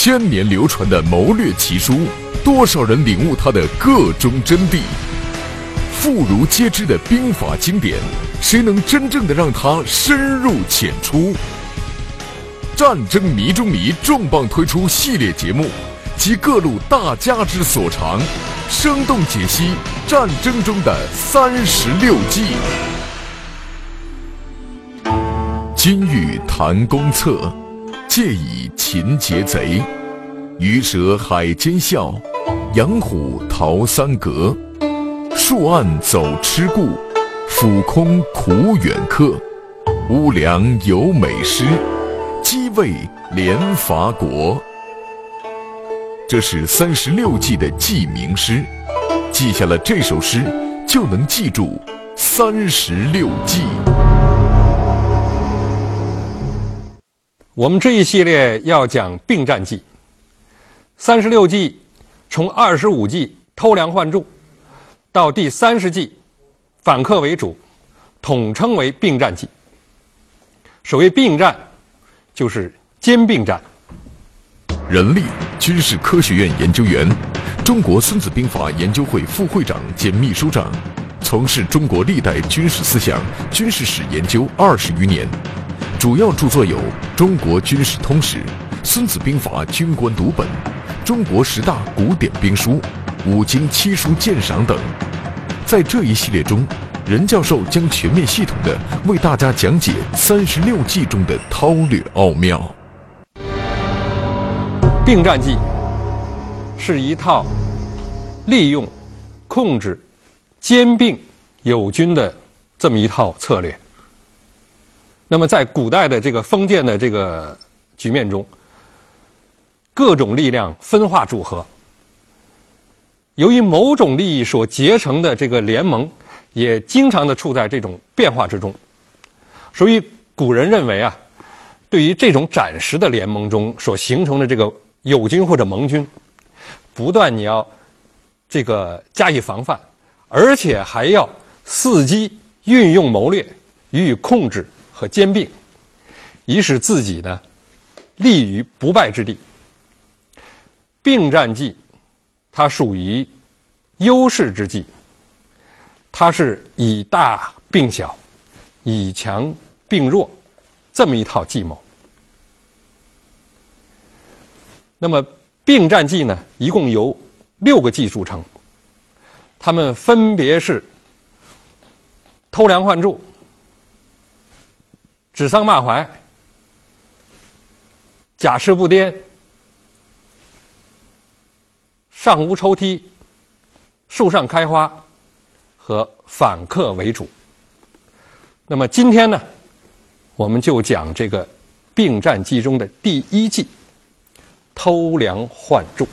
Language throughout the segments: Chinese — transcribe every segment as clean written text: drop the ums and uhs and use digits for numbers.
千年流传的谋略奇书，多少人领悟它的各中真谛？妇孺皆知的兵法经典，谁能真正的让它深入浅出？战争迷中迷重磅推出系列节目，集各路大家之所长，生动解析战争中的36计。金玉谈公策，借以擒劫贼；鱼蛇海间笑，养虎逃三阁。树暗走痴故，俯空苦远客。乌梁有美诗，击魏连伐国。这是36计的记名诗，记下了这首诗，就能记住36计。 我们这一系列要讲并战计，36计从25计偷梁换柱到第30计反客为主，统称为并战计。所谓并战，就是兼并战。 任力，军事科学院研究员，中国孙子兵法研究会副会长兼秘书长，从事中国历代军事思想、军事史研究20余年。主要著作有《中国军事通史》《孙子兵法军官读本》《中国10大古典兵书》《五经七书鉴赏》等。在这一系列中，任教授将全面系统地为大家讲解36计中的韬略奥妙。 并战计是一套利用、控制、兼并友军的这么一套策略。那么在古代的这个封建的这个局面中，各种力量分化组合，由于某种利益所结成的这个联盟，也经常的处在这种变化之中。所以古人认为啊，对于这种暂时的联盟中所形成的这个友军或者盟军，不但你要这个加以防范，而且还要伺机运用谋略予以控制和兼并，以使自己呢立于不败之地。并战计它属于优势之计，它是以大并小，以强并弱这么一套计谋。那么并战计呢，一共由6个计组成，它们分别是偷梁换柱、指桑骂槐、假翅不颠、上无抽梯、树上开花和反客为主。那么今天呢，我们就讲这个并战计中的第1计，偷梁换柱。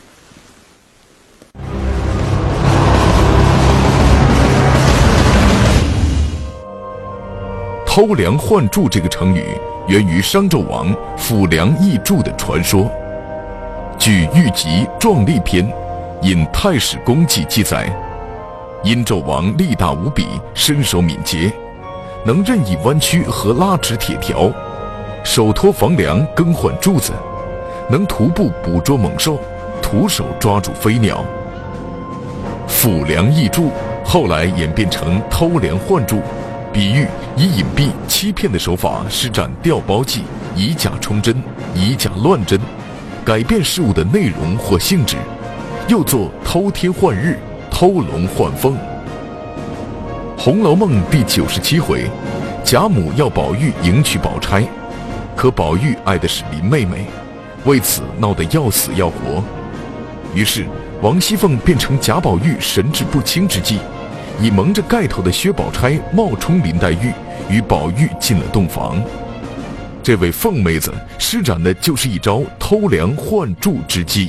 偷梁换柱这个成语源于商纣王抚梁易柱的传说。据《御集·壮丽篇》引太史公记记载，殷纣王力大无比，身手敏捷，能任意弯曲和拉直铁条，手托房梁更换柱子，能徒步捕捉猛兽，徒手抓住飞鸟。抚梁易柱后来演变成偷梁换柱，比喻以隐蔽欺骗的手法施展调包计，以假充真，以假乱真，改变事物的内容或性质，又作偷天换日、偷龙换凤。《红楼梦》第97回，贾母要宝玉迎娶宝钗，可宝玉爱的是林妹妹，为此闹得要死要活。于是王熙凤变成贾宝玉神志不清之际，以蒙着盖头的薛宝钗冒充林黛玉，与宝玉进了洞房。这位凤妹子施展的就是一招偷梁换柱之计。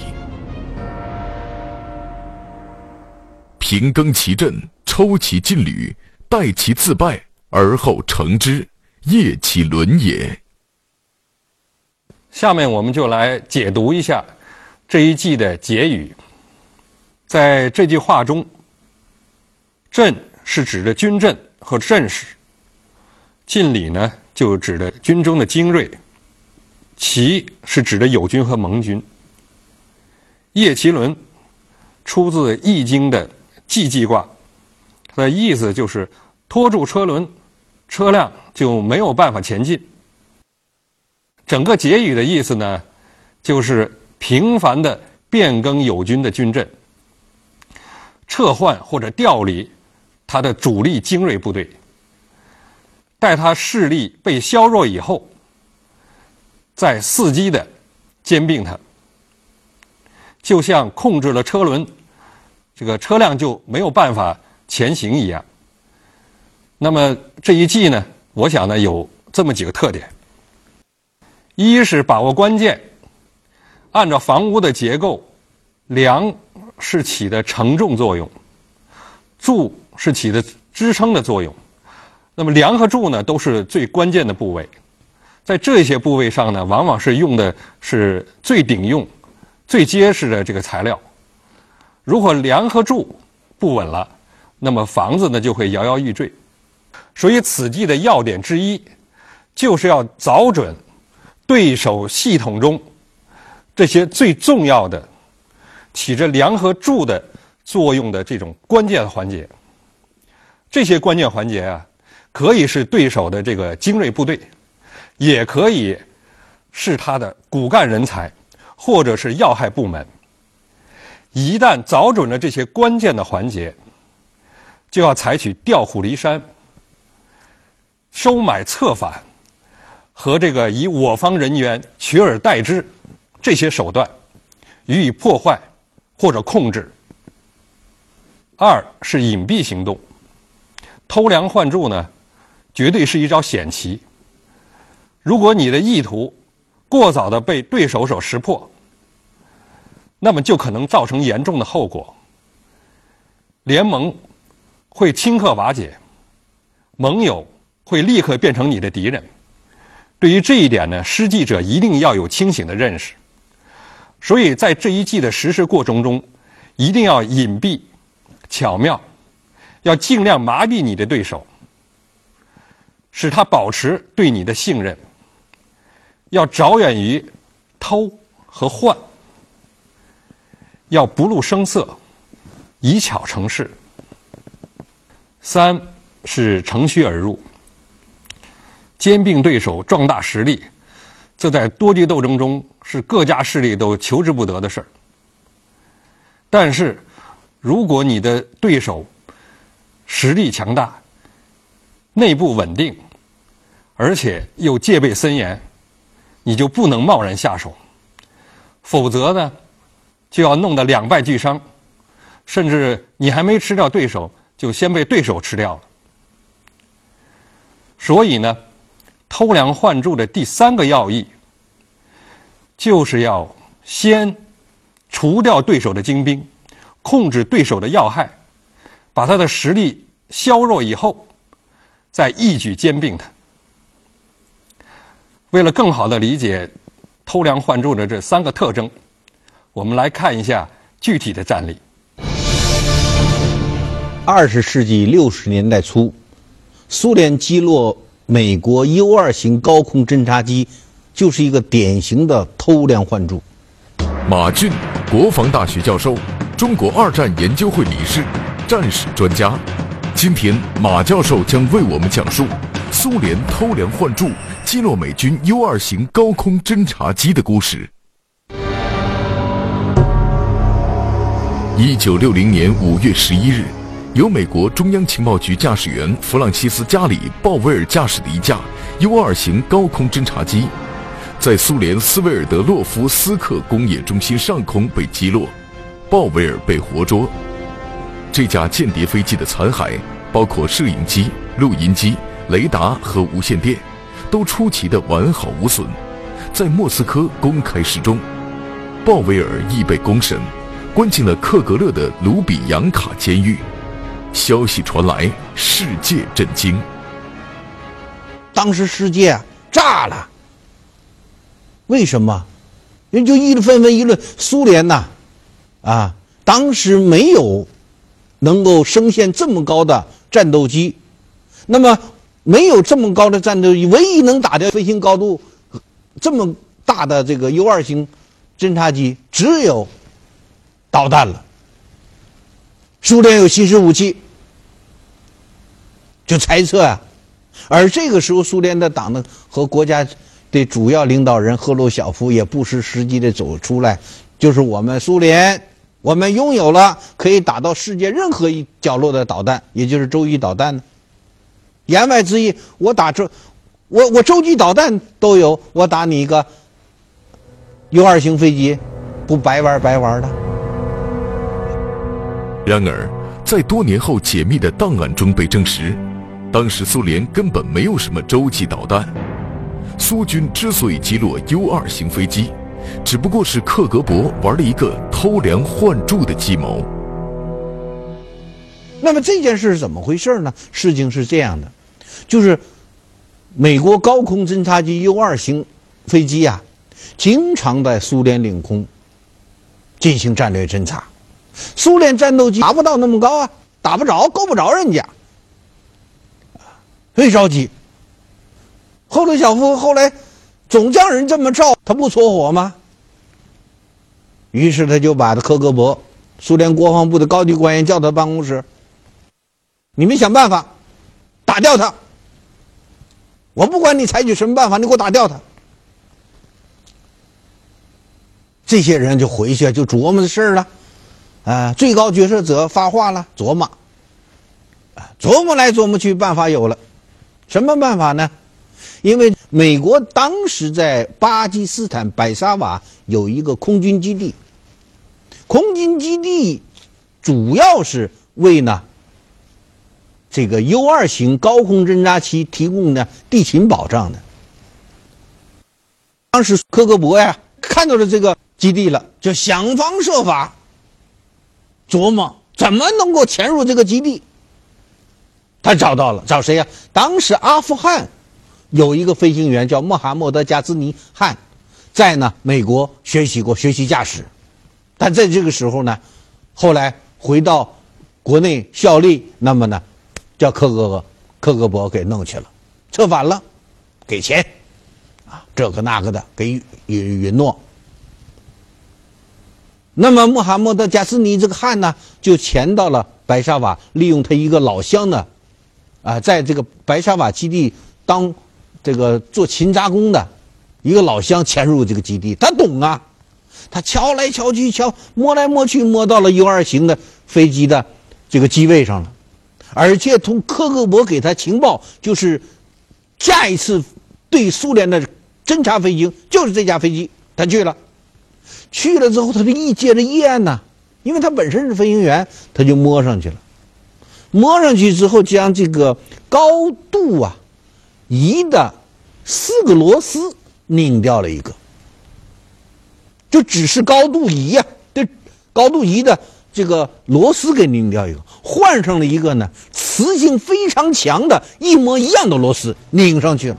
平更其阵，抽其劲旅，待其自败，而后成之，业其伦也。 下面我们就来解读一下这一计的结语。在这句话中，阵是指的军阵和阵势，劲旅呢就指的军中的精锐，骑是指的友军和盟军， 叶麒伦出自《易经》的既济卦，它的意思就是拖住车轮，车辆就没有办法前进。整个结语的意思呢，就是频繁的变更友军的军阵，撤换或者调离他的主力精锐部队，待他势力被削弱以后，再伺机的兼并他，就像控制了车轮，这个车辆就没有办法前行一样。那么这一计呢，我想呢有这么几个特点：一是把握关键，按照房屋的结构，梁是起的承重作用，柱是起的支撑的作用。那么梁和柱呢，都是最关键的部位，在这些部位上呢，往往是用的是最顶用、最结实的这个材料。如果梁和柱不稳了，那么房子呢就会摇摇欲坠。所以此计的要点之一，就是要找准对手系统中这些最重要的起着梁和柱的作用的这种关键环节。这些关键环节啊，可以是对手的这个精锐部队，也可以是他的骨干人才，或者是要害部门。一旦找准了这些关键的环节，就要采取调虎离山、收买策反和这个以我方人员取而代之这些手段予以破坏或者控制。二是隐蔽行动，偷梁换柱呢，绝对是一招险棋。如果你的意图过早的被对手所识破，那么就可能造成严重的后果。联盟会顷刻瓦解，盟友会立刻变成你的敌人。对于这一点呢，施计者一定要有清醒的认识。所以在这一计的实施过程中，一定要隐蔽、巧妙，要尽量麻痹你的对手，使他保持对你的信任。要着眼于偷和换，要不露声色，以巧成势。三是乘虚而入，兼并对手，壮大实力，这在多局斗争中是各家势力都求之不得的事儿。但是如果你的对手实力强大，内部稳定，而且又戒备森严，你就不能贸然下手，否则呢就要弄得两败俱伤，甚至你还没吃掉对手，就先被对手吃掉了。所以呢，偷梁换柱的第三个要义，就是要先除掉对手的精兵，控制对手的要害，把他的实力削弱以后，再一举兼并他。为了更好地理解偷梁换柱的这三个特征，我们来看一下具体的战例。 20世纪60年代初，苏联击落美国 U-2 型高空侦察机，就是一个典型的偷梁换柱。 马俊，国防大学教授，中国二战研究会理事，战史专家。今天马教授将为我们讲述苏联偷梁换柱击落美军 U-2 型高空侦察机的故事。1960年5月11日，由美国中央情报局驾驶员弗朗西斯·加里·鲍威尔驾驶的一架 U-2 型高空侦察机，在苏联斯维尔德洛夫斯克工业中心上空被击落，鲍威尔被活捉。这架间谍飞机的残骸包括摄影机、录音机、雷达和无线电，都出奇的完好无损，在莫斯科公开示众。鲍威尔亦被公审，关进了克格勒的卢比扬卡监狱。消息传来，世界震惊。 当时世界炸了，为什么？人就纷纷议论苏联当时没有能够升限这么高的战斗机，那么没有这么高的战斗机，唯一能打掉飞行高度这么大的这个 U-2 型侦察机，只有导弹了，苏联有新式武器，就猜测啊。而这个时候，苏联的党的和国家的主要领导人赫鲁晓夫也不失时机的走出来，就是我们苏联，我们拥有了可以打到世界任何一角落的导弹，也就是洲际导弹呢。言外之意，我洲际导弹都有，我打你一个U2型飞机，不白玩的。 然而，在多年后解密的档案中被证实，当时苏联根本没有什么洲际导弹。苏军之所以击落 U2型飞机，只不过是克格勃玩了一个偷梁换柱的计谋。 那么这件事是怎么回事呢？事情是这样的，就是美国高空侦察机 U2型飞机啊，经常在苏联领空进行战略侦察。苏联战斗机达不到那么高啊，打不着，够不着人家，所以着急。赫鲁晓夫后来总叫人这么照，他不搓火吗？于是他就把克格勃，苏联国防部的高级官员叫到办公室，你们想办法打掉他，我不管你采取什么办法，你给我打掉他。这些人就回去就琢磨这事儿了，最高决策者发话了，琢磨来琢磨去，办法有了。什么办法呢？因为美国当时在巴基斯坦白沙瓦有一个空军基地，空军基地主要是为呢这个 U2型高空侦察机提供呢地勤保障的。当时克格勃呀看到了这个基地了，就想方设法琢磨怎么能够潜入这个基地。他找到了，找谁呀？当时阿富汗有一个飞行员叫穆罕默德·加兹尼汗，在呢美国学习驾驶，但在这个时候呢，后来回到国内效力，那么呢，叫克格勃给弄去了，策反了，给钱，这个那个的，给允诺。那么穆罕默德·加斯尼这个汗呢，就潜到了白沙瓦，利用他一个老乡呢，在这个白沙瓦基地当这个做勤杂工的一个老乡潜入这个基地，他懂啊，他敲来敲去，摸来摸去，摸到了 U2型的飞机的这个机位上了，而且从克格勃给他情报，就是下一次对苏联的侦察飞行就是这架飞机，他去了之后，他就接着验呢，因为他本身是飞行员，他就摸上去了。摸上去之后，将这个高度仪的4个螺丝拧掉了一个，就只是高度仪对高度仪的这个螺丝给拧掉一个，换上了一个呢磁性非常强的一模一样的螺丝拧上去了。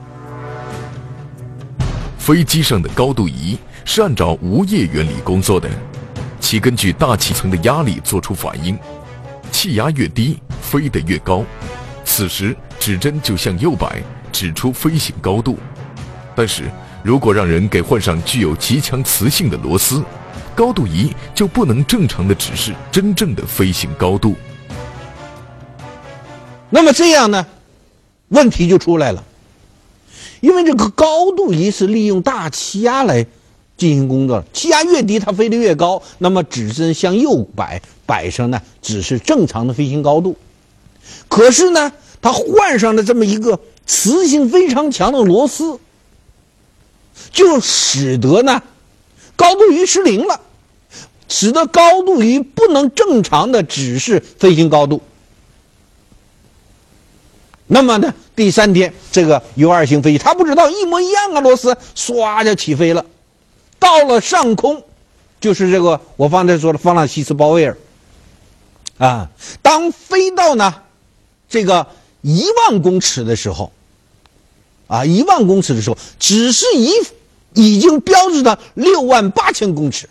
飞机上的高度仪是按照无叶原理工作的，其根据大气层的压力做出反应，气压越低，飞得越高。此时指针就向右摆，指出飞行高度。但是如果让人给换上具有极强磁性的螺丝，高度仪就不能正常的指示真正的飞行高度。 那么这样呢，问题就出来了。因为这个高度仪是利用大气压来进行工作，气压越低它飞得越高，那么指针向右摆上呢只是正常的飞行高度。可是呢它换上了这么一个磁性非常强的螺丝，就使得呢高度仪失灵了，使得高度仪不能正常的指示飞行高度。那么呢第3天这个 U2型飞机他不知道一模一样螺丝唰就起飞了，到了上空，就是这个我刚才说的方朗西斯鲍威尔当飞到呢这个10000公尺的时候10000公尺的时候，只是已经标志的68000公尺。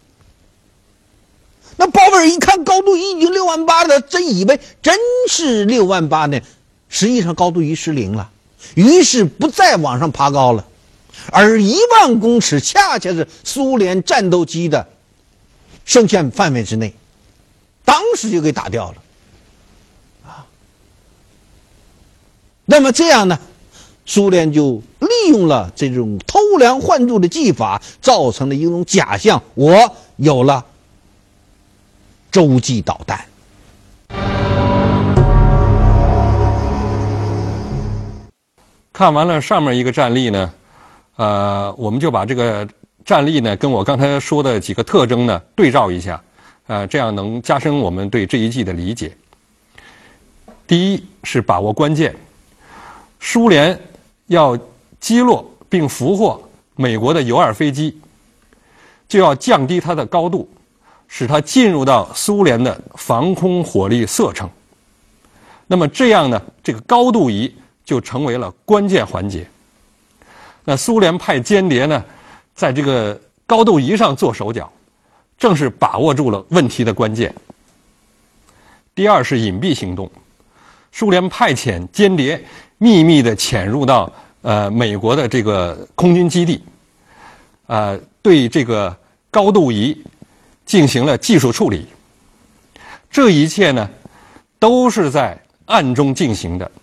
那鲍威尔一看高度已经68000了，真以为真是68000呢，实际上高度仪失灵了，于是不再往上爬高了。而10000公尺恰恰是苏联战斗机的胜限范围之内，当时就给打掉了，那么这样呢，苏联就利用了这种偷梁换柱的技法，造成了一种假象，我有了洲际导弹。 看完了上面一个战例呢，我们就把这个战例呢跟我刚才说的几个特征呢对照一下，这样能加深我们对这一计的理解。第一是把握关键，苏联要击落并俘获美国的U-2飞机，就要降低它的高度，使它进入到苏联的防空火力射程。那么这样呢，这个高度仪就成为了关键环节。那苏联派间谍呢，在这个高度仪上做手脚，正是把握住了问题的关键。第二是隐蔽行动，苏联派遣间谍秘密地潜入到美国的这个空军基地，对这个高度仪进行了技术处理。这一切呢，都是在暗中进行的，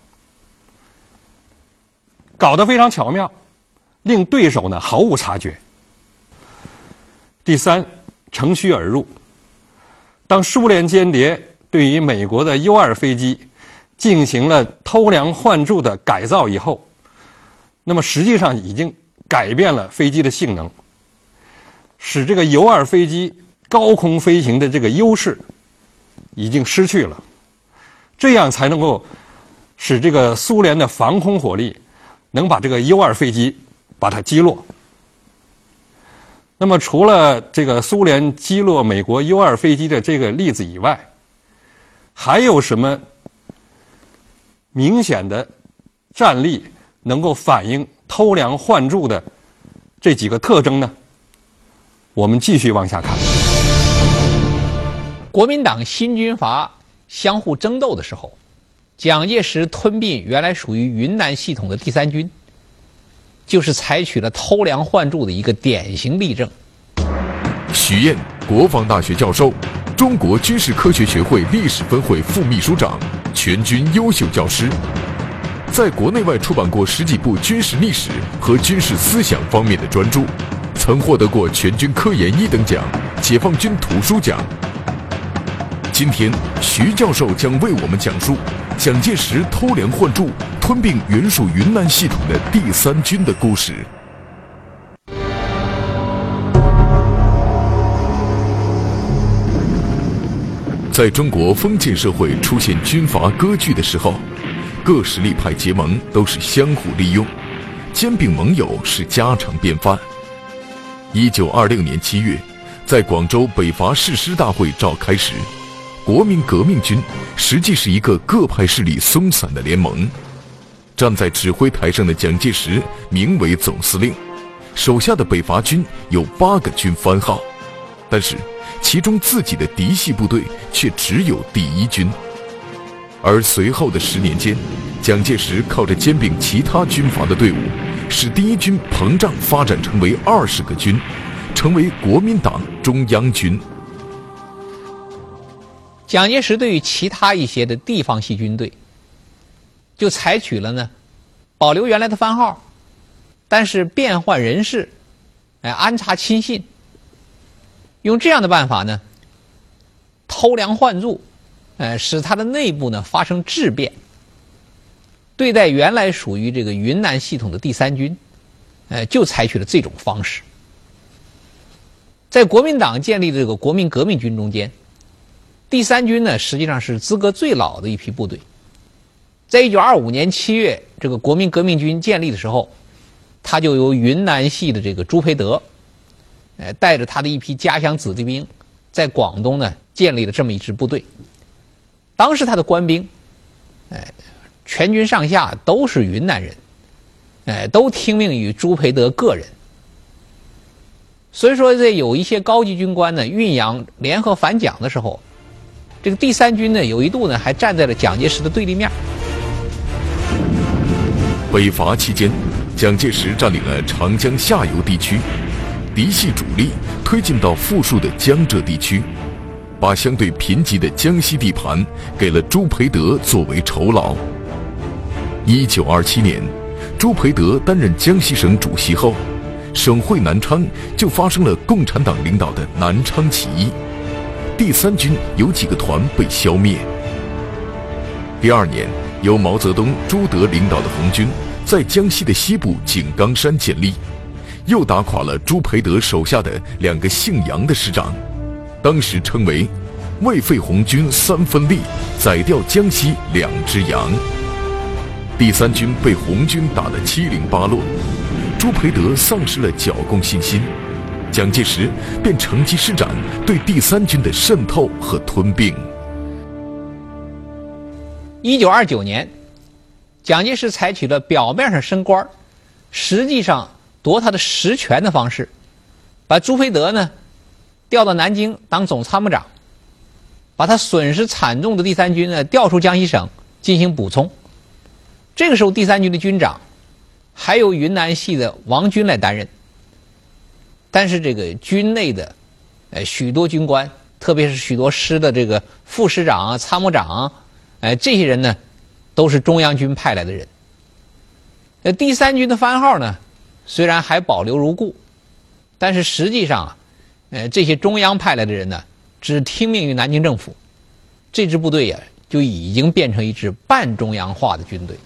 搞得非常巧妙，令对手呢毫无察觉。第三，乘虚而入。当苏联间谍对于美国的U-2飞机进行了偷梁换柱的改造以后，那么实际上已经改变了飞机的性能，使这个U-2飞机高空飞行的这个优势已经失去了，这样才能够使这个苏联的防空火力能把这个U-2飞机把它击落。那么除了这个苏联击落美国U-2飞机的这个例子以外，还有什么明显的战例能够反映偷梁换柱的这几个特征呢？我们继续往下看。 国民党新军阀相互争斗的时候，蒋介石吞并原来属于云南系统的第三军，就是采取了偷梁换柱的一个典型例证。 许燕，国防大学教授，中国军事科学学会历史分会副秘书长，全军优秀教师，在国内外出版过10几部军事历史和军事思想方面的专著，曾获得过全军科研1等奖、解放军图书奖。今天，徐教授将为我们讲述蒋介石偷梁换柱、吞并原属云南系统的第三军的故事。在中国封建社会出现军阀割据的时候，各实力派结盟都是相互利用，兼并盟友是家常便饭。1926年7月，在广州北伐誓师大会召开时，国民革命军实际是一个各派势力松散的联盟。站在指挥台上的蒋介石名为总司令，手下的北伐军有8个军番号，但是其中自己的嫡系部队却只有第1军。而随后的10年间，蒋介石靠着兼并其他军阀的队伍，使第1军膨胀发展成为20个军，成为国民党中央军。 蒋介石对于其他一些的地方系军队，就采取了呢，保留原来的番号，但是变换人事，安插亲信，用这样的办法呢，偷梁换柱，使它的内部呢发生质变。对待原来属于这个云南系统的第三军，就采取了这种方式。在国民党建立的这个国民革命军中间，第三军呢实际上是资格最老的一批部队。在1925年7月，这个国民革命军建立的时候，他就由云南系的这个朱培德，带着他的一批家乡子弟兵，在广东呢建立了这么一支部队。当时他的官兵，全军上下都是云南人，都听命于朱培德个人。所以说，这有一些高级军官呢酝酿联合反蒋的时候，这个第三军呢有一度呢还站在了蒋介石的对立面。 北伐期间，蒋介石占领了长江下游地区，嫡系主力退推进到富庶的江浙地区，把相对贫瘠的江西地盘给了朱培德作为酬劳。1927年，朱培德担任江西省主席后，省会南昌就发生了共产党领导的南昌起义，第三军有几个团被消灭。第二年，由毛泽东、朱德领导的红军在江西的西部井冈山建立，又打垮了朱培德手下的2个姓杨的师长，当时称为为废红军3分力，宰掉江西2只羊。第三军被红军打得七零八落，朱培德丧失了剿共信心，蒋介石便乘机施展对第三军的渗透和吞并。 1929年，蒋介石采取了表面上升官，实际上夺他的实权的方式，把朱培德呢调到南京当总参谋长，把他损失惨重的第三军呢调出江西省进行补充。这个时候第三军的军长还由云南系的王军来担任，但是这个军内的许多军官，特别是许多师的这个副师长、参谋长，这些人呢都是中央军派来的人。第三军的番号呢虽然还保留如故，但是实际上这些中央派来的人呢只听命于南京政府，这支部队呀就已经变成一支半中央化的军队。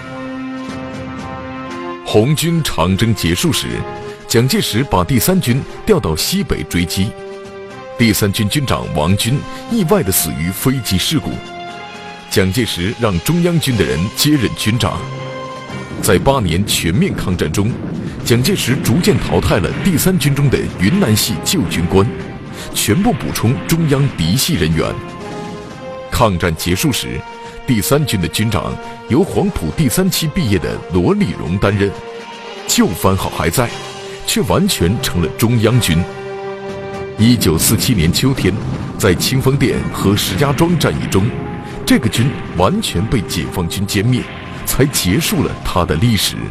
红军长征结束时，蒋介石把第三军调到西北追击，第三军军长王军意外地死于飞机事故，蒋介石让中央军的人接任军长。在8年全面抗战中，蒋介石逐渐淘汰了第三军中的云南系旧军官，全部补充中央嫡系人员。抗战结束时，第三军的军长由黄埔第3期毕业的罗立荣担任，旧番号还在，却完全成了中央军。1947年秋天，在清风店和石家庄战役中，这个军完全被解放军歼灭，才结束了它的历史。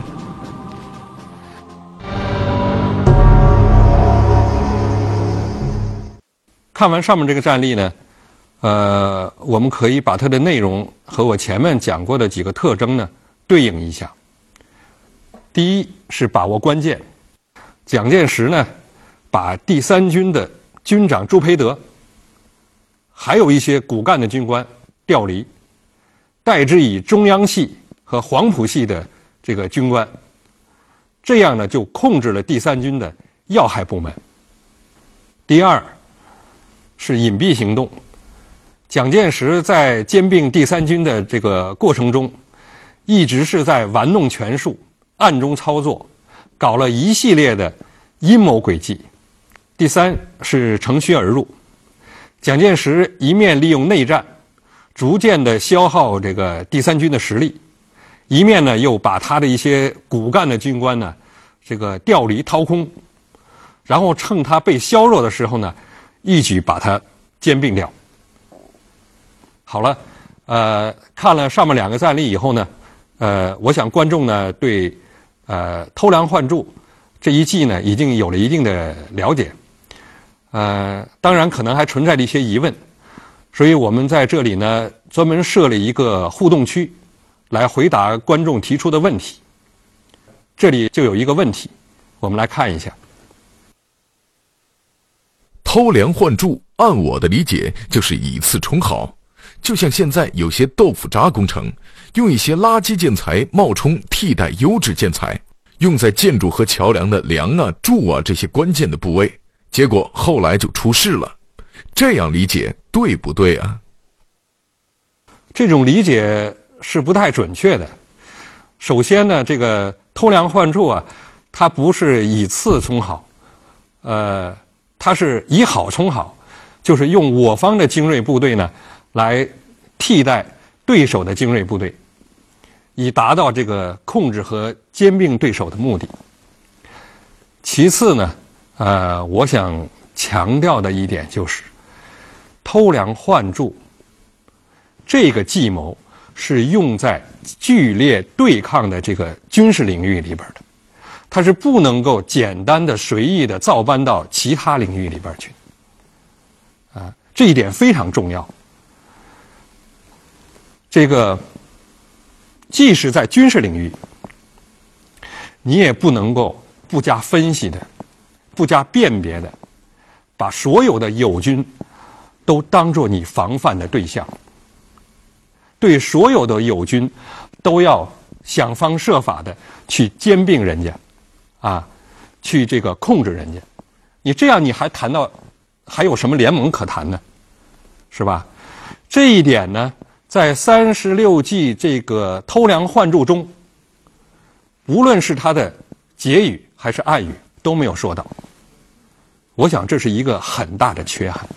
看完上面这个战例呢，我们可以把它的内容和我前面讲过的几个特征呢对应一下。第一是把握关键，蒋介石呢把第三军的军长朱培德，还有一些骨干的军官调离，代之以中央系和黄埔系的这个军官，这样呢就控制了第三军的要害部门。第二是隐蔽行动，蒋介石在兼并第三军的这个过程中，一直是在玩弄权术，暗中操作，搞了一系列的阴谋诡计。第三是乘虚而入，蒋介石一面利用内战，逐渐的消耗这个第三军的实力，一面呢又把他的一些骨干的军官呢，这个调离掏空，然后趁他被削弱的时候呢，一举把他兼并掉。好了，看了上面2个战例以后呢，我想观众呢对偷梁换柱这一计呢已经有了一定的了解，当然可能还存在着一些疑问，所以我们在这里呢专门设了一个互动区，来回答观众提出的问题。这里就有一个问题，我们来看一下。 偷梁换柱，按我的理解就是以次充好，就像现在有些豆腐渣工程，用一些垃圾建材冒充替代优质建材，用在建筑和桥梁的梁啊、柱啊这些关键的部位，结果后来就出事了。这样理解对不对啊？ 这种理解是不太准确的。首先呢，这个偷梁换柱啊，它不是以次充好，它是以好充好，就是用我方的精锐部队呢来替代对手的精锐部队，以达到这个控制和兼并对手的目的。其次呢，我想强调的一点就是偷梁换柱这个计谋是用在剧烈对抗的这个军事领域里边的， 它是不能够简单的随意的照搬到其他领域里边去。这一点非常重要。这个即使在军事领域，你也不能够不加分析的、不加辨别的，把所有的友军都当作你防范的对象，对所有的友军都要想方设法的去兼并人家，去这个控制人家。你这样你还谈到还有什么联盟可谈呢？是吧？这一点呢，在36计这个偷梁换柱中，无论是他的结语还是暗语都没有说到。我想这是一个很大的缺憾。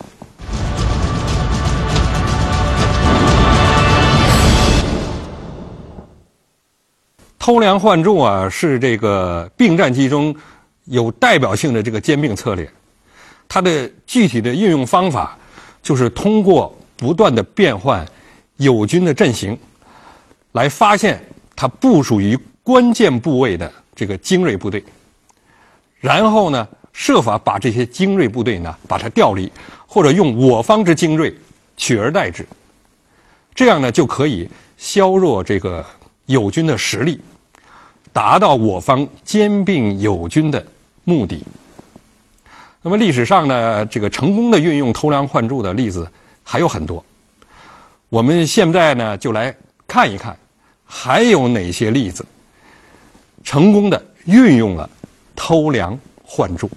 偷梁换柱是这个并战机中有代表性的这个兼并策略。它的具体的运用方法就是通过不断的变换友军的阵型，来发现它部署于关键部位的这个精锐部队，然后呢，设法把这些精锐部队呢把它调离，或者用我方之精锐取而代之，这样呢就可以削弱这个友军的实力，达到我方兼并友军的目的。那么历史上呢，这个成功的运用偷梁换柱的例子还有很多。我们现在呢，就来看一看，还有哪些例子成功的运用了偷梁换柱。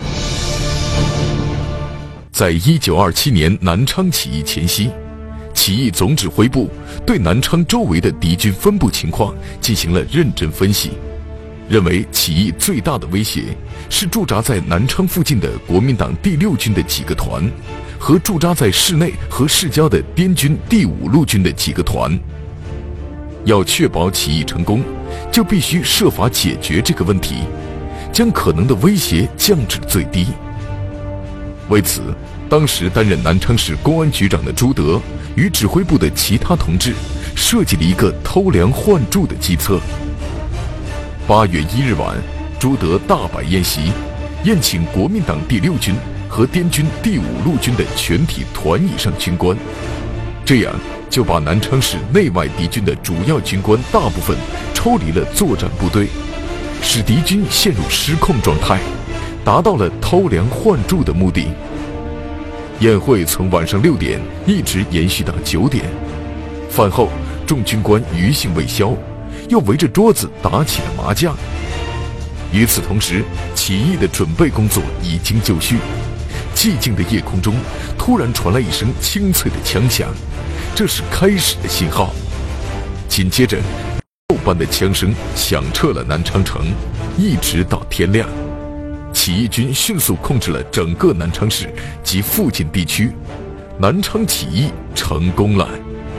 在1927年南昌起义前夕，起义总指挥部对南昌周围的敌军分布情况进行了认真分析，认为起义最大的威胁是驻扎在南昌附近的国民党第6军的几个团和驻扎在市内和市郊的滇军第5路军的几个团。要确保起义成功，就必须设法解决这个问题，将可能的威胁降至最低。为此，当时担任南昌市公安局长的朱德与指挥部的其他同志设计了一个偷梁换柱的计策。8月1日晚，朱德大摆宴席，宴请国民党第6军和滇军第5路军的全体团以上军官，这样就把南昌市内外敌军的主要军官大部分抽离了作战部队，使敌军陷入失控状态，达到了偷梁换柱的目的。宴会从晚上6点一直延续到9点，饭后众军官余兴未消，又围着桌子打起了麻将。与此同时，起义的准备工作已经就绪。寂静的夜空中突然传来一声清脆的枪响，这是开始的信号。紧接着，后般的枪声响彻了南昌城，一直到天亮。起义军迅速控制了整个南昌市及附近地区，南昌起义成功了。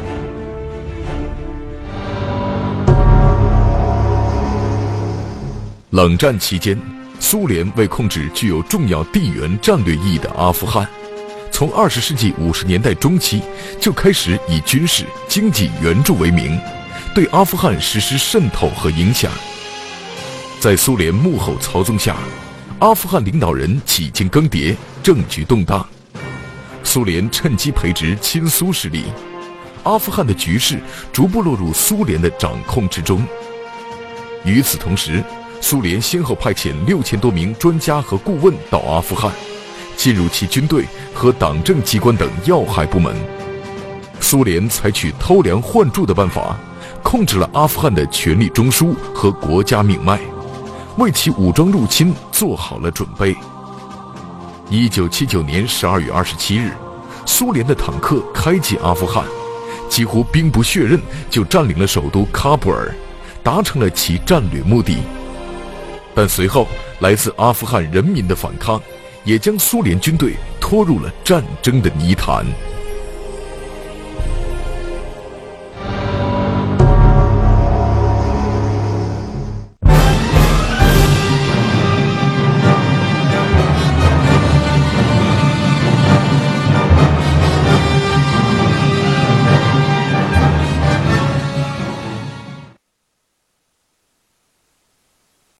冷战期间，苏联为控制具有重要地缘战略意义的阿富汗，从20世纪50年代中期就开始以军事、经济援助为名，对阿富汗实施渗透和影响。在苏联幕后操纵下，阿富汗领导人几经更迭，政局动荡。苏联趁机培植亲苏势力，阿富汗的局势逐步落入苏联的掌控之中。与此同时，苏联先后派遣6000多名专家和顾问到阿富汗，进入其军队和党政机关等要害部门。苏联采取偷梁换柱的办法，控制了阿富汗的权力中枢和国家命脉，为其武装入侵做好了准备。1979年12月27日，苏联的坦克开进阿富汗，几乎兵不血刃就占领了首都喀布尔，达成了其战略目的。但随后来自阿富汗人民的反抗，也将苏联军队拖入了战争的泥潭。